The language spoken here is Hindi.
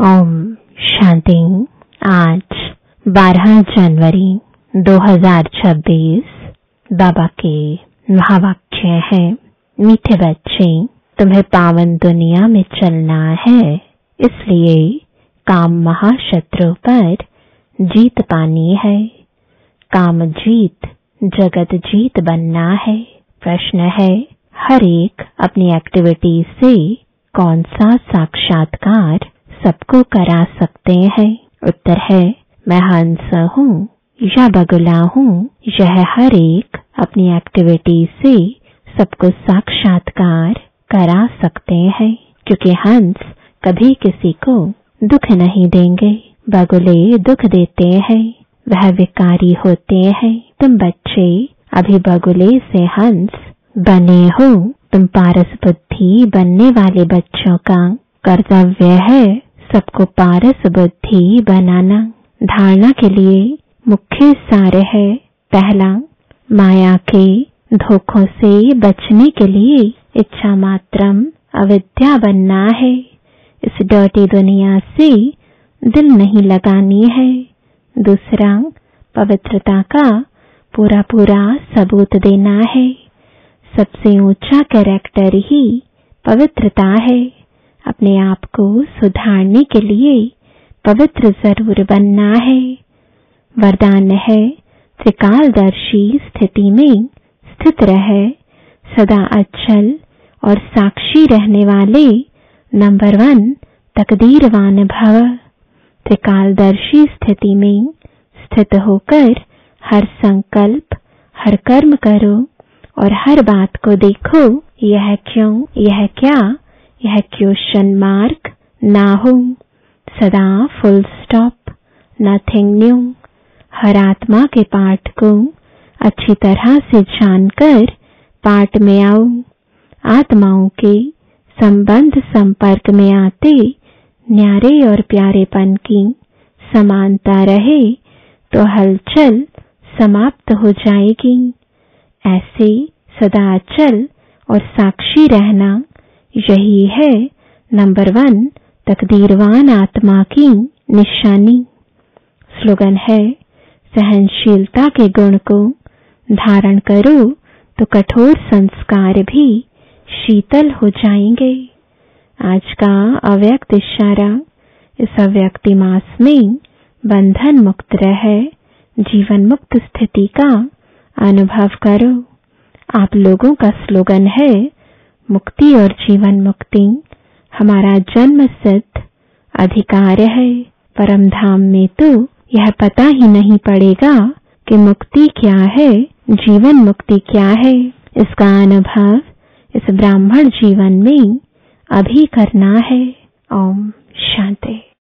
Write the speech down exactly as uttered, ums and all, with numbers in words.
ओम शांति। आज बारह जनवरी दो हज़ार छब्बीस। बाबा के महावाक्य है, मीठे बच्चे, तुम्हें पावन दुनिया में चलना है, इसलिए काम महाशत्रु पर जीत पानी है। काम जीत जगत जीत बनना है। प्रश्न है, हर एक अपनी एक्टिविटी से कौन सा साक्षात्कार सबको करा सकते हैं? उत्तर है, मैं हंस हूँ या बगुला हूँ, यह हर एक अपनी एक्टिविटी से सबको साक्षात्कार करा सकते हैं, क्योंकि हंस कभी किसी को दुख नहीं देंगे। बगुले दुख देते हैं, वह विकारी होते हैं। तुम बच्चे अभी बगुले से हंस बने हो। तुम पारस बुद्धि बनने वाले बच्चों का कर्तव्य है सबको पारस बुद्धि बनाना। धारणा के लिए मुख्य सार है, पहला, माया के धोखों से बचने के लिए इच्छा मात्रम अविद्या बनना है। इस डर्टी दुनिया से दिल नहीं लगानी है। दूसरा, पवित्रता का पूरा पूरा सबूत देना है। सबसे ऊंचा कैरेक्टर ही पवित्रता है। अपने आप को सुधारने के लिए पवित्र जरूर बनना है। वरदान है, त्रिकालदर्शी स्थिति में स्थित रहे, सदा अचल और साक्षी रहने वाले नंबर वन तकदीरवान भव। त्रिकालदर्शी स्थिति में स्थित होकर हर संकल्प, हर कर्म करो और हर बात को देखो, यह क्यों, यह क्या, यह क्वेश्चन मार्क ना हो। सदा फुल स्टॉप, नथिंग न्यू। हर आत्मा के पाठ को अच्छी तरह से जानकर पाठ में आओ। आत्माओं के संबंध संपर्क में आते न्यारे और प्यारेपन की समानता रहे तो हलचल समाप्त हो जाएगी। ऐसे सदा अचल और साक्षी रहना, यही है नंबर वन तकदीरवान आत्मा की निशानी। स्लोगन है, सहनशीलता के गुण को धारण करो तो कठोर संस्कार भी शीतल हो जाएंगे। आज का अव्यक्त इशारा, इस अव्यक्ति मास में बंधन मुक्त रहे, जीवन मुक्त स्थिति का अनुभव करो। आप लोगों का स्लोगन है, मुक्ति और जीवन मुक्ति हमारा जन्म सिद्ध अधिकार है। परम धाम में तो यह पता ही नहीं पड़ेगा कि मुक्ति क्या है, जीवन मुक्ति क्या है। इसका अनुभव इस ब्राह्मण जीवन में अभी करना है। ओम शांति।